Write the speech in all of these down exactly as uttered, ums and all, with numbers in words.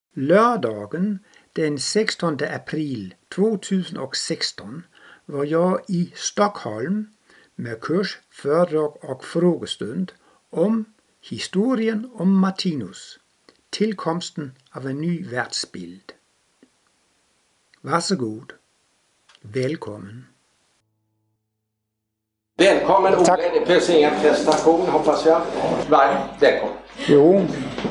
Lördagen den sextonde april tvåtusendsexton var jag i Stockholm med kurs, föredrag och frågestund om historien om Martinus, tillkomsten av en ny världsbild. Varsågod. Välkommen. Välkommen Ole, det behövs ingen presentation hoppas jag. Varmt välkommen. Jo.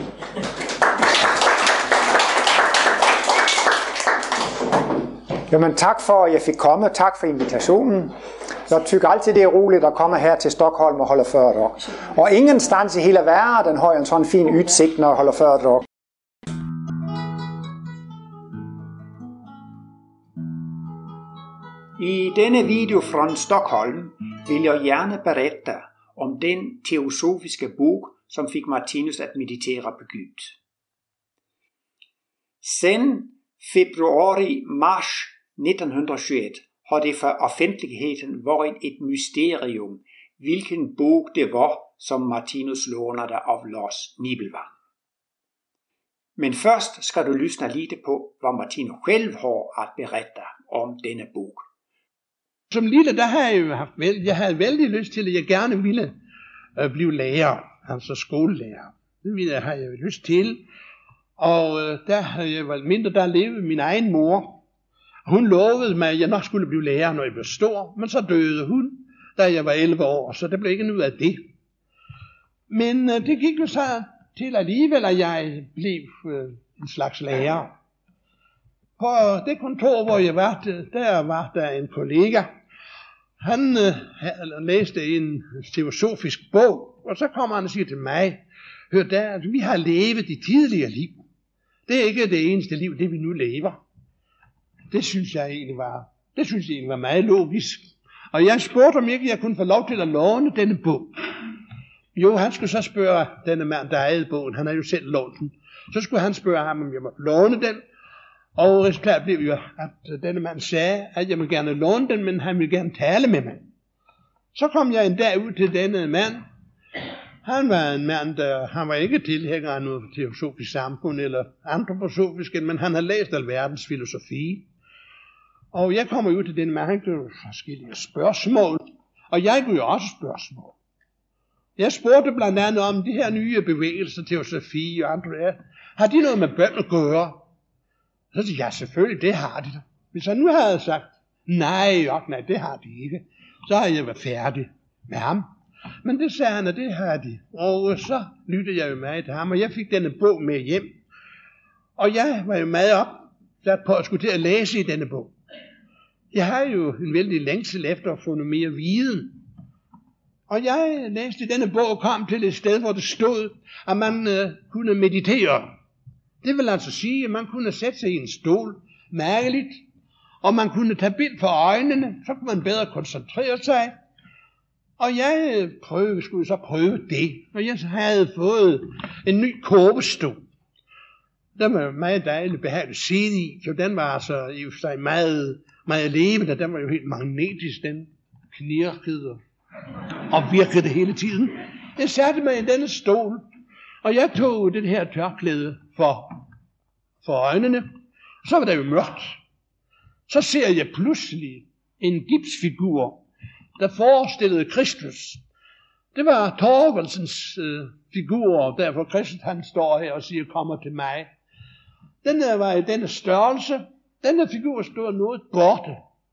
Jamen tak for at jeg fik komme, tak for invitationen. Jeg tykker altid det er roligt at komme her til Stockholm og holde foredrag. Og ingenstans i hele verden har jeg en sådan fin udsigt når jeg holder foredrag. I denne video fra Stockholm vil jeg gerne berette om den teosofiske bog, som fik Martinus at meditere på Gud. Sen februari-mars nittenhundredeogtyve har det for offentligheden været et mysterium, hvilken bog det var, som Martinus lånede af Lars Nibelvang. Men først skal du lytte lidt på, hvad Martinus selv har at berette om denne bog. Som lille, der havde jeg jo haft, jeg havde vældig lyst til, at jeg gerne ville øh, blive lærer, altså skolelærer. Det ville jeg, havde jeg jo lyst til. Og øh, der havde jeg været mindre, der levede min egen mor. Hun lovede mig, at jeg nok skulle blive lærer, når jeg blev stor. Men så døde hun, da jeg var elleve år, så der blev ikke noget af det. Men øh, det gik jo så til alligevel, at jeg blev øh, en slags lærer. På det kontor, hvor jeg var, der var der en kollega. Han øh, læste en teosofisk bog, og så kommer han og siger til mig, hør der, vi har levet de tidligere liv. Det er ikke det eneste liv, det vi nu lever. Det synes jeg egentlig var, det synes jeg egentlig var meget logisk. Og jeg spurgte, om ikke jeg kunne få lov til at låne denne bog. Jo, han skulle så spørge denne mand, der ejede bogen, han har jo selv lånt den. Så skulle han spørge ham, om jeg måtte låne den. Og resultatet blev jo, at denne mand sagde, at jeg ville gerne låne den, men han ville gerne tale med mig. Så kom jeg en dag ud til denne mand. Han var en mand, der han var ikke tilhænger af noget teosofisk samfund eller antroposofisk, men han havde læst alverdens filosofi. Og jeg kommer ud til denne mand, han gjorde forskellige spørgsmål, og jeg gjorde også spørgsmål. Jeg spurgte blandt andet om de her nye bevægelser, teosofi og andre der. Har de noget med bøn at gøre? Så siger jeg, ja, selvfølgelig, det har de. Hvis jeg nu havde sagt, nej, jo, nej, det har de ikke, så havde jeg været færdig med ham. Men det sagde han, at det har de. Og så lyttede jeg jo meget til ham, og jeg fik denne bog med hjem. Og jeg var jo meget opsat på at skulle til at læse i denne bog. Jeg har jo en vældig længsel efter at få noget mere viden. Og jeg læste i denne bog og kom til et sted, hvor det stod, at man øh, kunne meditere. Det vil altså sige, at man kunne sætte sig i en stol, mærkeligt, og man kunne tage bind for øjnene, så kunne man bedre koncentrere sig. Og jeg prøvede, skulle så prøve det, og jeg havde fået en ny kåbestol. Den var meget dejligt behageligt at sidde i, så den var altså i sig meget, meget levende, den var jo helt magnetisk, den knirkede og virkede det hele tiden. Jeg satte mig i denne stol, og jeg tog det her tørklæde for, for øjnene. Så var der jo mørkt. Så ser jeg pludselig en gipsfigur, der forestillede Kristus. Det var Thorvaldsens øh, figur, derfor Kristus han står her og siger, kommer til mig. Den var i denne størrelse. Denne figur stod noget borte.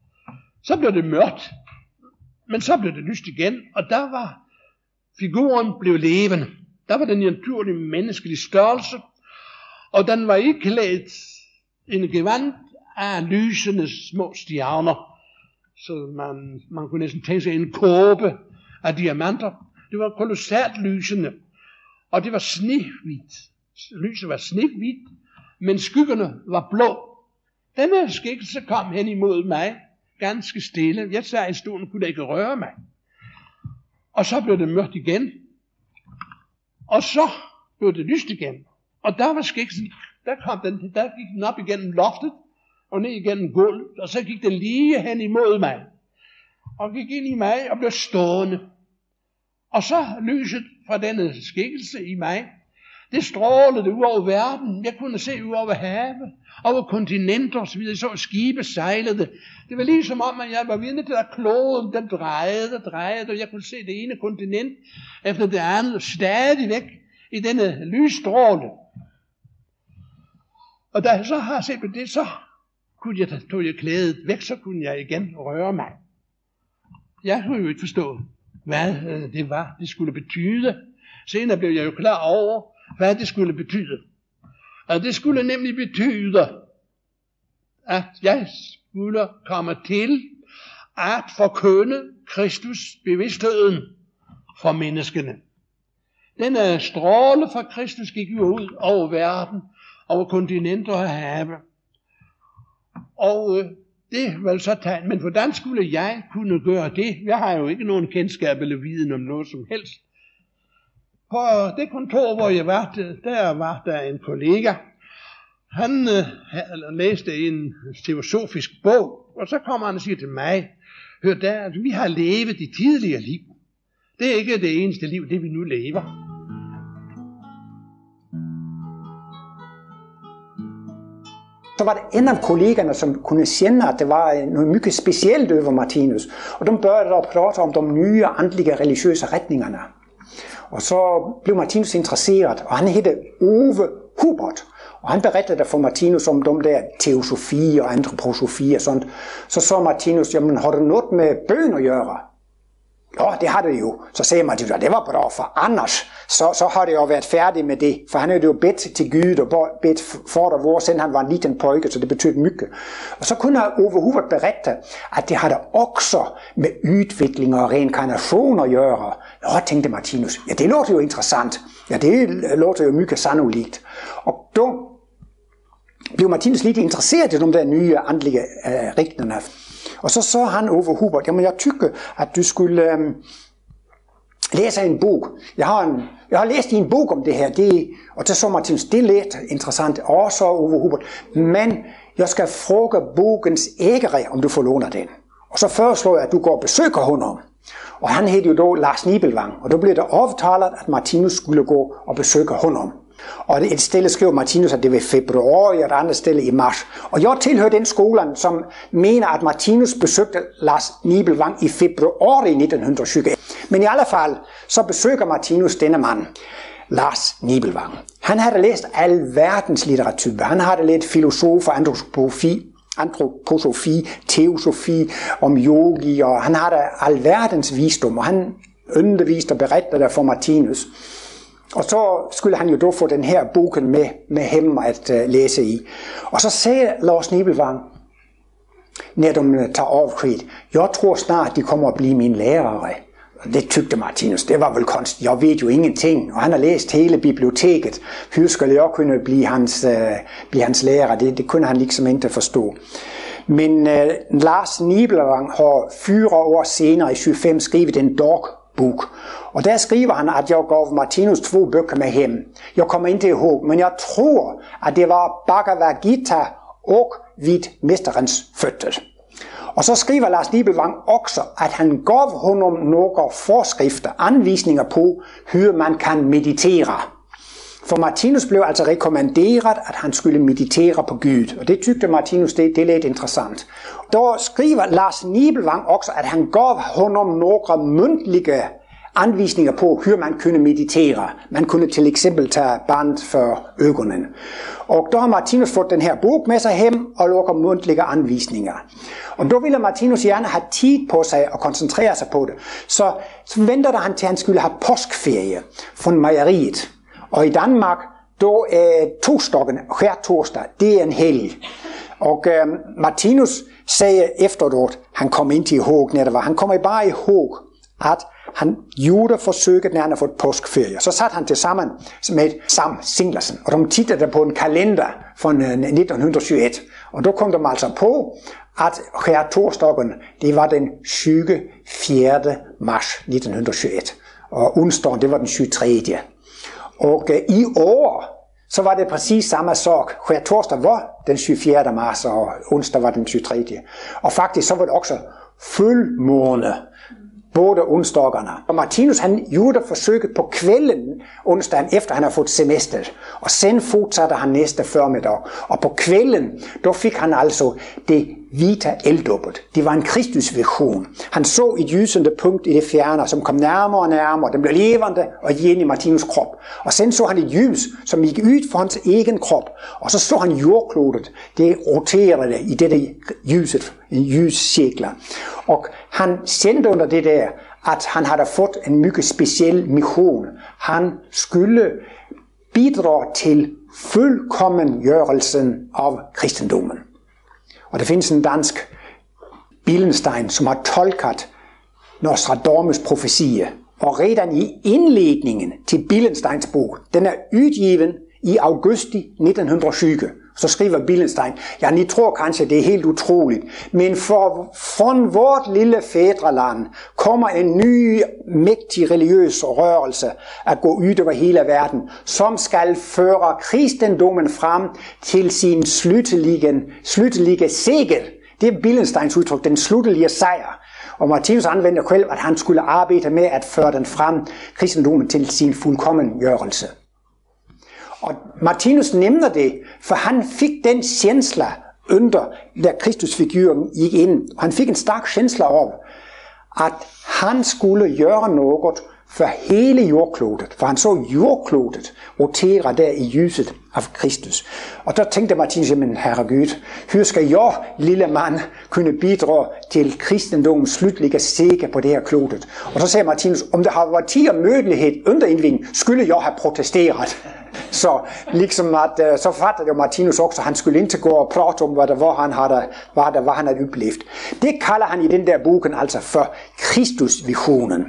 Så blev det mørkt, men så blev det lyst igen, og der var figuren blev levende. Der var den i en naturlig menneskelig størrelse, og den var iklædt en gevand af lysende små stjerner. Så man, man kunne næsten tænke sig en kåbe af diamanter. Det var kolossalt lysende, og det var snehvidt. Lyset var snehvidt, men skyggerne var blå. Denne skikkelse kom hen imod mig, ganske stille. Jeg sad i stolen, kunne da ikke røre mig. Og så blev det mørkt igen. Og så blev det lyst igen. Og der var skikkelsen, der kom den, der gik den op igennem loftet, og ned igennem gulvet, og så gik den lige hen imod mig. Og gik ind i mig og blev stående. Og så lyset fra denne skikkelse i mig, Det strålede ud over verden. Jeg kunne se ud over havet, over kontinenter og så videre. Så skibe sejlede. Det var ligesom om, at jeg var vidne til, at kloden den drejede og drejede, og jeg kunne se det ene kontinent efter det andet, stadigvæk i denne lysstråle. Og da jeg så har set på det, så kunne jeg, tog jeg klædet væk, så kunne jeg igen røre mig. Jeg kunne jo ikke forstå, hvad det var, det skulle betyde. Senere blev jeg jo klar over, hvad det skulle betyde. Og det skulle nemlig betyde, at jeg skulle komme til at forkynde Kristus bevidstheden for menneskene. Denne stråle fra Kristus gik jo ud over verden, over kontinenter og have. Og øh, det var så tegn. Men hvordan skulle jeg kunne gøre det? Jeg har jo ikke nogen kendskab eller viden om noget som helst. På det kontor, hvor jeg var, der var der en kollega. Han øh, læste en teosofisk bog, og så kommer han og siger til mig, hør der, vi har levet det tidligere liv. Det er ikke det eneste liv, det vi nu lever. Så var det en af kollegerne, som kunne känna at det var noget mycket specielt over Martinus. Og de började at prate om de nye andlige religiøse retningerne. Og så blev Martinus interesseret, og han hed Ove Hubert. Og han berettede for Martinus om de der teosofi og antroposofi og sådan. Så så Martinus, jamen har du noget med bøn at gøre? Ja, det har det jo. Så sagde Martinus, at det var bra, for annars så, så har det jo været færdig med det. For han havde jo bedt til Gud og bedt for der hvor, siden han var en liten pojke, så det betød mycket. Og så kunne Ove Hubert berette, at det havde også med udvikling og reinkarnation at gøre. Nå, tænkte Martinus, ja, det låter jo interessant. Ja, det låter jo mycket sannolikt. Og da blev Martinus lidt interesseret i de der nye andlige øh, riktninger. Og så så han Ove Hubert, jamen jeg tykker, at du skulle øh, læse en bog. Jeg har, en, jeg har læst i en bog om det her, det, og så så Martinus, det er lidt interessant, og så Ove Hubert, men jeg skal fråge bogens ægere, om du får låne den. Og så foreslår jeg, at du går og besøger honom. Og han hed jo da Lars Nibelvang, og da blev der aftalt, at Martinus skulle gå og besøge honom. Og et sted skrev Martinus, at det var i februar, og et andet sted i mars. Og jeg tilhører den skolen, som mener, at Martinus besøgte Lars Nibelvang i februar i nitten tyve. Men i alle fald, så besøger Martinus denne mand, Lars Nibelvang. Han havde læst al verdens litteratur. Han havde læst filosofi, antroposofi, antroposofi, teosofi, om yogi, og han havde al verdens visdom, og han underviste og berettede der for Martinus. Og så skulle han jo da få den her boken med, med ham at uh, læse i. Og så sagde Lars Nibelvang, når de tager afsked, jeg tror snart, de kommer at blive mine lærere. Og det tykte Martinus, det var vel kunst. Jeg ved jo ingenting, og han har læst hele biblioteket. Hur skulle jeg kunne blive hans, uh, blive hans lærer? Det, det kunne han liksom ikke forstå. Men uh, Lars Nibelvang har fire år senere i tyve skrevet en dagbok. Og der skriver han, at jeg gav Martinus to bøger med hjem. Jeg kommer ikke ihåg, men jeg tror, at det var Bhagavad Gita og Vid Mesterens føtter. Og så skriver Lars Nibelvang også, at han gav honom nogle forskrifter, anvisninger på, hvordan man kan meditere. For Martinus blev altså rekommenderet, at han skulle meditere på Gud. Og det tykte Martinus, det, det er lidt interessant. Da skriver Lars Nibelvang også, at han gav honom nogle mundtlige anvisninger på, hvordan man kunne meditere. Man kunne til eksempel tage band for øjnene. Og da har Martinus fået den her bog med sig hjem og lukker mundtlige anvisninger. Og da ville Martinus gerne have tid på sig og koncentrere sig på det. Så, så ventede han til, at han skulle have påskferie fra mejeriet. Og i Danmark, da er torsdagen, skærtorsdag, det er en helg. Og øh, Martinus sagde efteråt, han kom ind til ihåg, når det var, han kommer bare ihåg, at han gjorde forsøget, når han havde fået påskferie. Så satte han til sammen med Sam Singlersen, og de tittede på en kalender fra nitten tyve. Og da kom de altså på, at skærtorsdagen, det var den tyvende mars nitten tyve. Og onsdagen, det var den tyve-tredje. Og øh, i år, så var det præcis samme sak. Skærtorsdag var den tyve-fjerde mars, og onsdag var den tyve-tredje. Og faktisk så var det også fuldmåne både onsdagerne. Og Martinus han gjorde forsøget på kvällen onsdagen efter han har fået semester. Og sen fortsatte han næste formiddag. Og på kvällen, då fik han altså det vita elddåbet. Det var en Kristusvision. Han så et lysende punkt i det fjerne, som kom nærmere og nærmere. Den blev levende og igen i Martinus' krop. Og sen så han et lys, som gik ud for hans egen krop. Og så så han jordklodet. Det roterede i dette lyset, en lyscirkler. Og han sendte under det der, at han havde fået en mycket speciel mission. Han skulle bidrage til fuldkommengørelsen af kristendommen. Og der findes en dansk Billenstein, som har tolket Nostradamus profetie. Og redan i indledningen til Billensteins bog, den er udgiven i augusti nitten tyve. Så skriver Billenstein, ja, ni tror kanskje, det er helt utroligt, men for, fra vort lille fædreland kommer en ny, mægtig religiøs rørelse at gå ud over hele verden, som skal føre kristendommen frem til sin sluttelige, sluttelige seger. Det er Billensteins udtryk, den sluttelige sejr. Og Martinus anvender selv, at han skulle arbejde med at føre den frem, kristendommen til sin fuldkommengørelse. Og Martinus nævner det, for han fik den känsla under, da Kristusfiguren gik ind. Og han fik en stark känsla af, at han skulle gøre noget for hele jordklodet. For han så jordklodet rotere der i lyset af Kristus. Og der tænkte Martinus, jamen herregud, hvor skal jeg, lille mand, kunne bidrage til kristendommens slutlige seger på det her klodet? Og så sagde Martinus, om der har været tid og mødelighed under indvinding, skulle jeg have protesteret. Så ligesom at, så fattede jo Martinus også, at han skulle ikke gå og prate om, hvad der var, han havde, hvad der var, han havde oplevet. Det kalder han i den der boken altså for Kristusvisionen.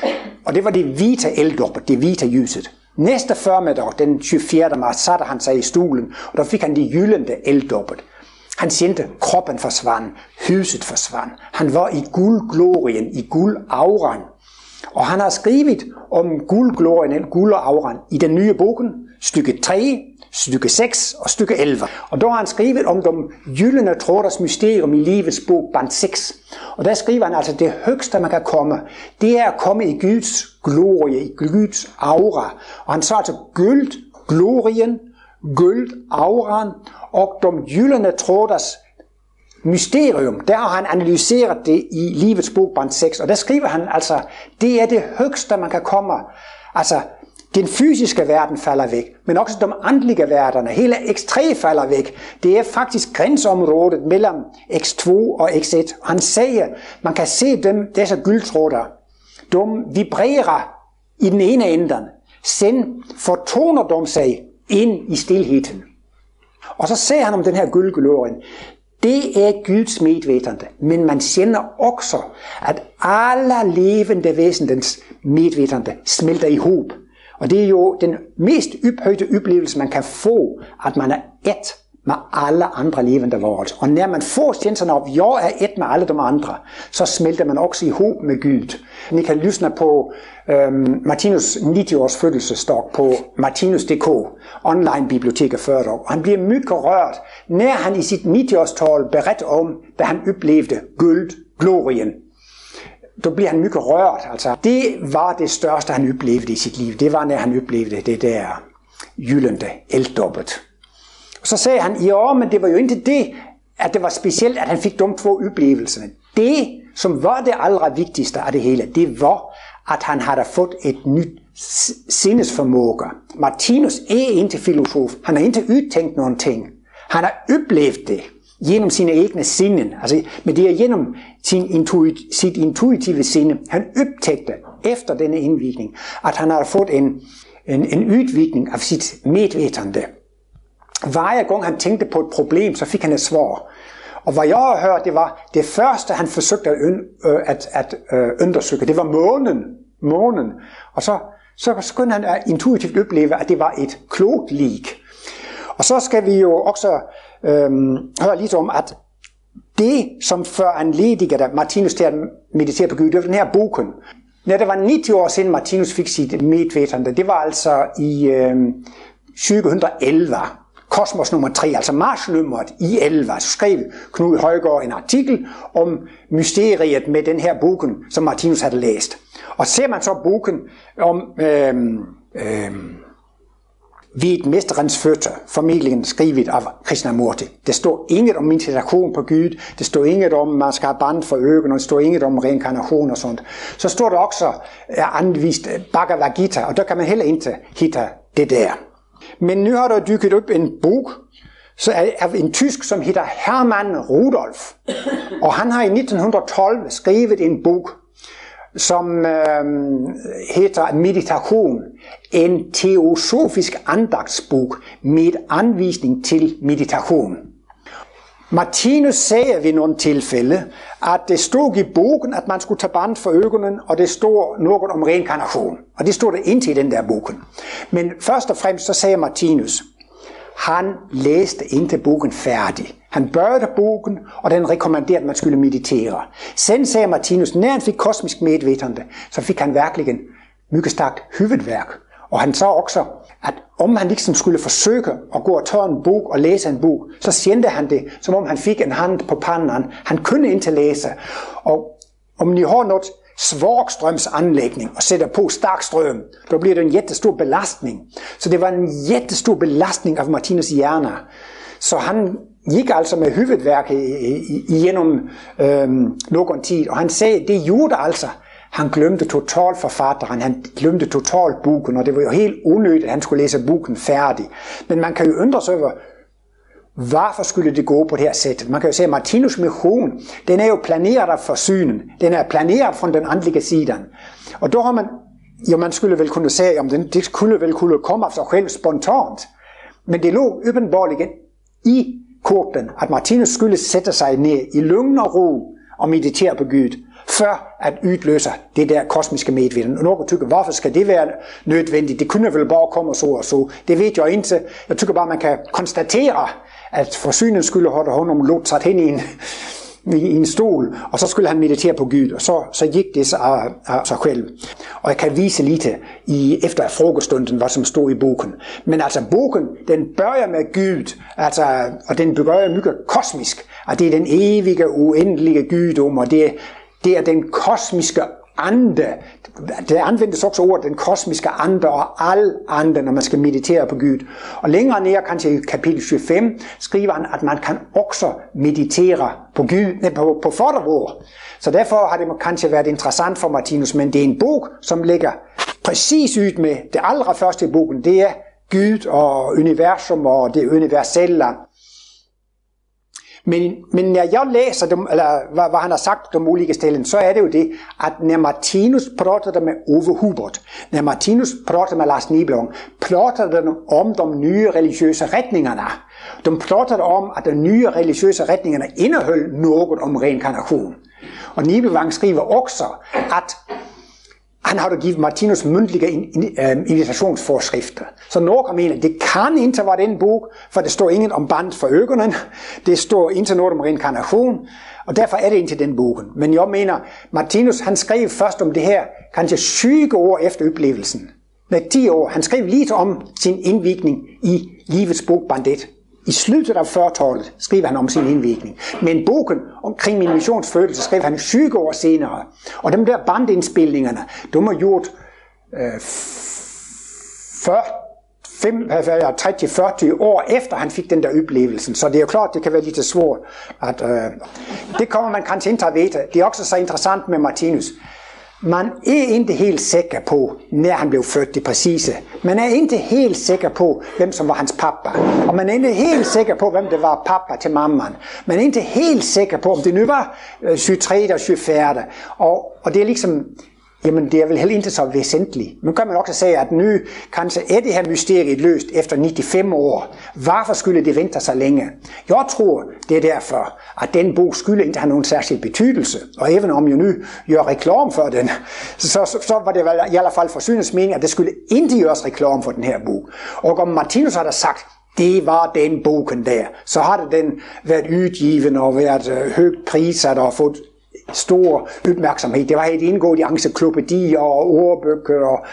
Og det var det vita elddåbet, det vita lyset. Næste formiddag, den tyvefjerde marts, satte han sig i stolen, og der fik han det gyldende elddåbet. Han kendte, kroppen forsvandt, huset forsvandt. Han var i guldglorien, i guldauran. Og han har skrevet om guldglorien, guldauran i den nye boken, stykke tre, stykke seks og stykke elleve. Og der har han skrevet om de gyldne tråders mysterium i livets bog, band seks. Og der skriver han altså, det højeste man kan komme, det er at komme i Guds glorie, i Guds aura. Og han så altså guld, glorien, guld, auran og de gyldne tråders mysterium. Der har han analyseret det i livets bog, band seks. Og der skriver han altså, det er det højeste man kan komme. Altså, den fysiske verden falder væk, men også de åndelige verdener, hele X tre falder væk. Det er faktisk grænseområdet mellem X to og X et. Han siger, man kan se dem, disse gyldtråder, de vibrerer i den ene enden, sen fortoner de sig ind i stilheden. Og så siger han om den her gyldglorien, det er Guds medvetende, men man kender også, at alle levende væsenens medvetende smelter ihop. Og det er jo den mest ophøjte oplevelse, man kan få, at man er et med alle andre levende varelser. Og når man får känslan af, at jeg er et med alle de andre, så smelter man også ihop med Gud. Ni kan lyssna på øhm, Martinus nitti-års fødselsdag på martinus punktum d k, online bibliotek af fyrre år. Og han bliver mycket rørt, når han i sit nitti-årstal beretter om, da han oplevede guld, glorien. Da bliver han mycket rørt. Altså, det var det største, han oplevede i sit liv. Det var, når han oplevede det der gyldne elddåbet. Så sagde han, ja, men det var jo ikke det, at det var specielt, at han fik de to oplevelser. Det, som var det aller vigtigste af det hele, det var, at han havde fået et nyt sinnesformåge. Martinus er ikke filosof. Han har ikke udtænkt nogen ting. Han har oplevet det gennem sine egne sinnen. Altså, men det er gennem sin intuit, sit intuitive sinde. Han optægte efter denne indvikning, at han har fået en, en, en udvikling af sit medvetende. Hver gang han tænkte på et problem, så fik han et svar. Og hvad jeg har hørt, det var det første, han forsøgte at, at, at, at undersøge. Det var månen. månen. Og så, så kunne han intuitivt opleve, at det var et klogt lig. Og så skal vi jo også øhm, høre lidt om, at det, som foranledigede Martinus til at meditere på Gud, det var den her boken. Når det var nitti år siden Martinus fik sit medvetende, det var altså i øhm, tyve elleve. Kosmos nummer tre, altså Mars-nummeret i elleve, så skrev Knud Højgaard en artikel om mysteriet med den her bogen, som Martinus havde læst. Og ser man så bogen om øhm, øhm, Ved mesterens fødder, formidlingen skrevet af Krishnamurti. Det står inget om meditation på Gud, det står inget om, man skal have band for øjnene, det står inget om reinkarnation og sådan. Så står der også anvist Bhagavad Gita, og der kan man heller ikke hitte det der. Men nu har der dykket op en bog, så er en tysk, som hedder Hermann Rudolf. Og han har i nitten tolv skrevet en bog, som øh, hedder Meditation, en teosofisk andagtsbog med anvisning til meditation. Martinus sagde ved nogle tilfælde, at det stod i bogen, at man skulle tage band for øjnene, og det stod noget om reinkarnation. Og det stod der indtil i den der bogen. Men først og fremmest så sagde Martinus, han læste ikke bogen færdig. Han bøjede bogen, og den rekommenderede, at man skulle meditere. Sen sagde Martinus, når han fik kosmisk medvetende, så fik han virkelig en mycket stærkt huvudværk. Og han sagde også, at om han liksom skulle forsøge at gå og tage en bog og læse en bog, så kjente han det, som om han fik en hand på panden. Han kunne ikke læse. Og om ni har noget svagstrømsanlægning og sætter på stærk strøm, så bliver det en jättestor belastning. Så det var en jättestor belastning af Martinus hjerne. Så han gik altså med huvudværk igennem øhm, nogen tid, og han sagde, det gjorde altså, han glemte totalt forfatteren, han glemte totalt bogen, og det var jo helt unødigt, at han skulle læse bogen færdig. Men man kan jo undre sig over, hvorfor skulle det gå på det her sæt? Man kan jo sige, at Martinus mission, den er jo planeret af forsynen, den er planeret fra den åndelige side. Og der har man, jo man skulle vel kunne sige, om det skulle vel kunne komme af sig selv spontant, men det lå åbenbarligt i korten, at Martinus skulle sætte sig ned i lugn og ro og meditere på Gud, før at udløse det der kosmiske medviden. Og nogen tykker, hvorfor skal det være nødvendigt? Det kunne vel bare komme så og så. Det ved jeg ikke. Jeg tykker bare, man kan konstatere, at forsynen skulle holde hånd om lot sat hen i en, i en stol, og så skulle han meditere på Gud, og så, så gik det af, af sig selv. Og jeg kan vise lidt i, efter frokostunden, hvad som stod i bogen. Men altså bogen, den bøjer med Gud, altså, og den bøjer mycket kosmisk, og det er den evige, uendelige Gudom, og det, det er den kosmiske ande. Det anvendes også ordet den kosmiske ande og al ande, når man skal meditere på Gud. Og længere ned, kanskje i kapitel tyve-fem, skriver han, at man kan også meditere på Gud, nej, på, på fadervor. Så derfor har det kanskje været interessant for Martinus, men det er en bog, som ligger præcis ud med det aller første i bogen. Det er Gud og universum og det universelle. Men, men når jeg læser dem, eller hvad, hvad han har sagt om ulike steder, så er det jo det, at når Martinus prater med Ove Hubert, når Martinus prater med Lars Niblung, prater de om de nye religiøse retningerne. De prater om, at de nye religiøse retningerne indeholder noget om reinkarnation. Og Niblung skriver også, at han har da givet Martinus mundtlige invitationsforskrifter. Så nogen mener, det kan ikke være den bog, for det står inget om band for øjnene, det står ikke noget om reinkarnation, og derfor er det ikke den bogen. Men jeg mener, Martinus han skrev først om det her, kanskje syv år efter oplevelsen. Nej, ti år. Han skrev lidt om sin indvikning i livets bog Bandet. I slutet af fyrre-tallet skriver han om sin indvirkning. Men bogen omkring min missionsfølelse skrev han syv år senere. Og de der bandindspilningerne, de har gjort øh, tretti til fyrre år efter han fik den der oplevelsen. Så det er jo klart, det kan være lidt svært. At, øh, det kommer man kanskje ikke at vide. Det er også så interessant med Martinus. Man er ikke helt sikker på, når han blev født, det præcise. Man er ikke helt sikker på, hvem som var hans pappa. Og man er ikke helt sikker på, hvem det var pappa til mammaen. Man er ikke helt sikker på, om det nu var tyve-tre eller tyve-fire. Og, og det er ligesom, jamen det er vel heller ikke så væsentligt. Men kan man også sige, at nu kanskje er det her mysteriet løst efter nittifem år. Hvorfor skulle det vente så længe? Jeg tror, det er derfor, at den bog skulle ikke have nogen særlig betydelse. Og even om jeg nu gør reklam for den, så, så, så var det vel i hvert fald forsynets mening, at det skulle ikke gøres reklam for den her bog. Og om Martinus har da sagt, det var den bogen der, så har det den været udgiven og været øh, højt priset og fået stor opmærksomhed. Det var helt indgået i encyklopædier og ordbøger. Og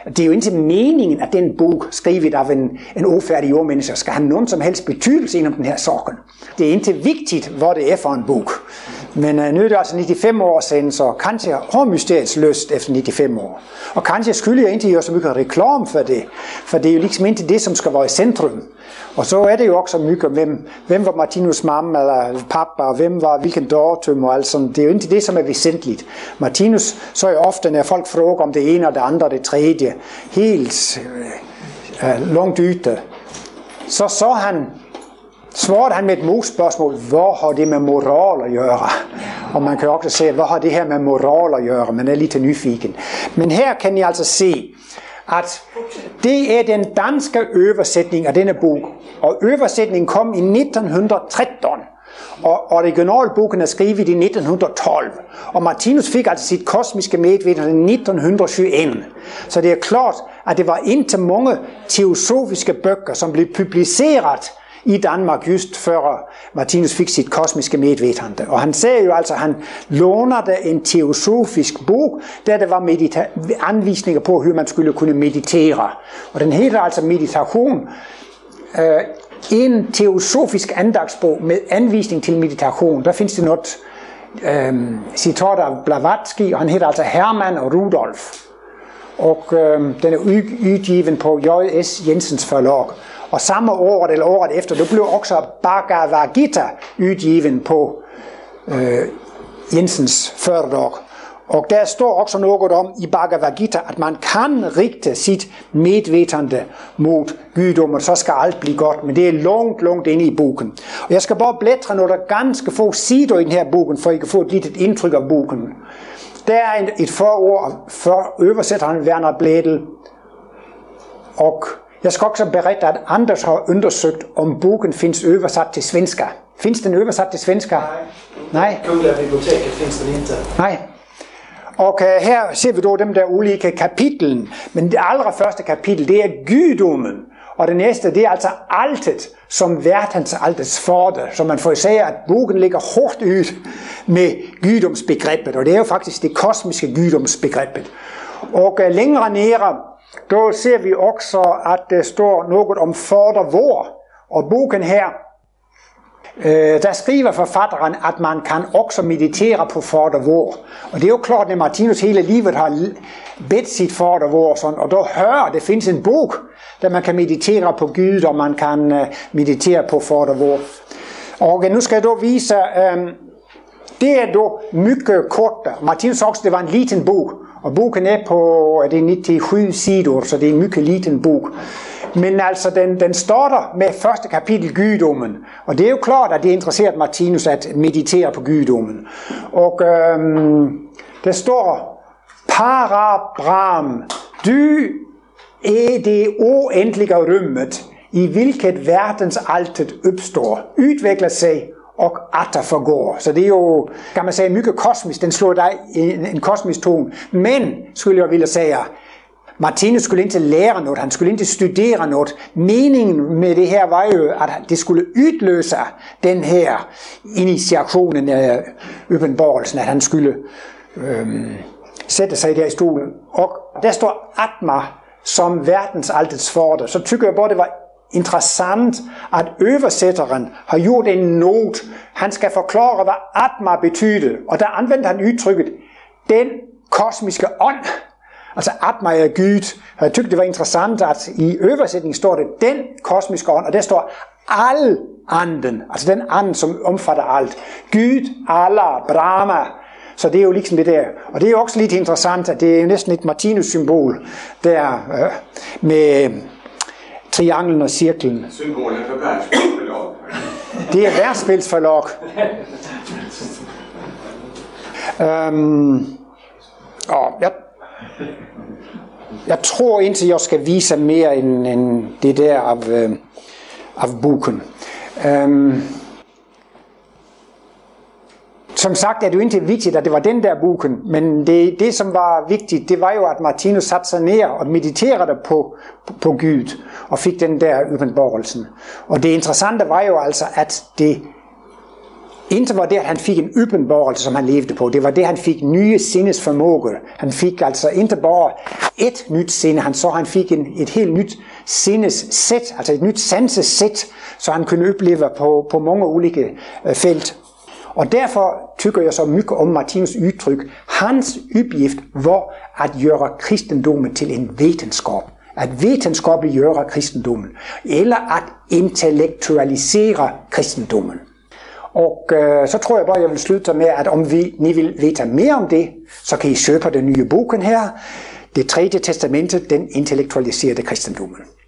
Det er jo ikke meningen, at den bog, skrevet af en, en ufærdig jordmenneske, skal have nogen som helst betydelse inden den her sorgen. Det er ikke vigtigt, hvad det er for en bog. Men uh, nu er det altså nittifem år siden, så kanskje har mysteriets lyst efter nittifem år. Og kanskje skylder jeg ikke gøre så meget reklam for det, for det er jo liksom ikke det, som skal være i centrum. Og så er det jo også mye, hvem, hvem var Martinus mamma eller pappa, og hvem var hvilken datum og alt sådan. Det er jo ikke det, som er væsentligt. Martinus, så er jo ofte, når folk frågar om det ene og det andre og det tredje, helt øh, langt yte, så så han, svarede han med et modspørgsmål, hvad har det med moral at gøre? Og man kan også se, hvad har det her med moral at gøre? Man er lidt nyfiken. Men her kan I altså se, at det er den danske oversætning af denne bog. Og oversætningen kom i nitten tretten. Og originalbogen er skrevet i nitten tolv. Og Martinus fik altså sit kosmiske medvetende i nitten tyve. Så det er klart, at det var ikke mange teosofiske bøger, som blev publiceret i Danmark just før Martinus fik sit kosmiske medvetende. Og han sagde jo altså, at han lånede en teosofisk bog, der der var medita- anvisninger på, hvordan man skulle kunne meditere. Og den hedder altså Meditation. Øh, en teosofisk andagsbog med anvisning til meditation. Der findes det noget øh, citat af Blavatsky, og han hedder altså Hermann og Rudolf. Og øh, den er udgiven på J S Jensens forlag. Og samme år eller året efter, der blev også Bhagavad Gita udgiven på øh, Jensens forlag. Og der står også noget om i Bhagavad Gita, at man kan rikte sit medvetende mod guddommen, så skal alt blive godt. Men det er langt, langt inde i bogen. Og jeg skal bare bläddre nogle ganske få sider i den her bogen, for I kan få et lille indtryk af bogen. Der er et forord for oversætteren Werner Blädel. Og jeg skal også berette, at Anders har undersøgt, om bogen findes oversat til svenska. Finns den oversat til svenska? Nej. Nej. Kungliga biblioteket finns den inte. Nej. Og uh, her ser vi då dem der ulike kapitlen. Men det allerførste kapitel, det er guddommen. Og det næste, det er altså altet, som verdens altets fader. Så man får sige, at bogen ligger hårdt ud med guddomsbegrebet. Og det er jo faktisk det kosmiske guddomsbegrebet. Og uh, længere nede, der ser vi også, at der står noget om fader vor. Og bogen her, øh, der skriver forfatteren, at man kan også meditere på fader vor. Og det er jo klart, at Martinus hele livet har bedt sit fader vor, sådan, og der hører, det findes en bog, der man kan meditere på Gud, og man kan øh, meditere på fader vor. Og nu skal jeg dog vise, øh, det er dog mycket kort. Martinus sagde, det var en liten bog. Og bogen er på det er nittiosju sider, så det er en mycket liten bog. Men altså, den, den starter med første kapitel, guddommen. Og det er jo klart, at det interesserer Martinus at meditere på guddommen. Og øhm, der står, Parabram, du er det uendelige rummet, i hvilket verdens altet opstår, udvikler sig og atter forgår. Så det er jo, kan man sige, mycket kosmisk. Den slår dig en, en kosmisk tone. Men, skulle jeg ville sige, Martinus skulle ikke lære noget, han skulle ikke studere noget. Meningen med det her var jo, at det skulle udløse den her initiationen af åbenbarelsen, at han skulle øhm, sætte sig der i stolen. Og der står Atma som verdens altets fader. Så tykker jeg bare, det var interessant, at oversætteren har gjort en not. Han skal forklare, hvad Atma betyder. Og der anvendte han udtrykket, den kosmiske ånd. Altså Atma er Gud. Jeg tykkte, det var interessant, at i oversætningen står det, den kosmiske ånd. Og der står al anden. Altså den anden, som omfatter alt. Gud, Allah, Brahma. Så det er jo ligesom det der. Og det er jo også lidt interessant, at det er næsten et Martinus-symbol der øh, med trianglen og cirklen. Symbolen for værtsspilsforlag. Det er værtsspilsforlag. øhm, og jeg, jeg tror indtil jeg skal vise mere end, end det der af, øh, af boken. Øhm, Som sagt er det jo ikke vigtigt, at det var den der boken, men det, det som var vigtigt, det var jo, at Martinus satte sig ned og mediterede på, på, på Gud, og fik den der åbenbarelsen. Og det interessante var jo altså, at det Inte var det, at han fik en åbenbarelse, som han levede på. Det var det, han fik nye sinnesformåger. Han fik altså ikke bare et nyt sinde, han så han fik en, et helt nyt sindessæt, altså et nyt sansesæt, så han kunne opleve på, på mange ulike øh, felt. Og derfor tykker jeg så mycket om Martinus udtryk. Hans opgift var at gøre kristendommen til en vetenskab. At vetenskabeliggjøre kristendommen. Eller at intellektualisere kristendommen. Og øh, så tror jeg bare, jeg vil slutte med, at om vi, ni vil vide mere om det, så kan I søge på den nye boken her. Det tredje testamente, den intellektualiserede kristendommen.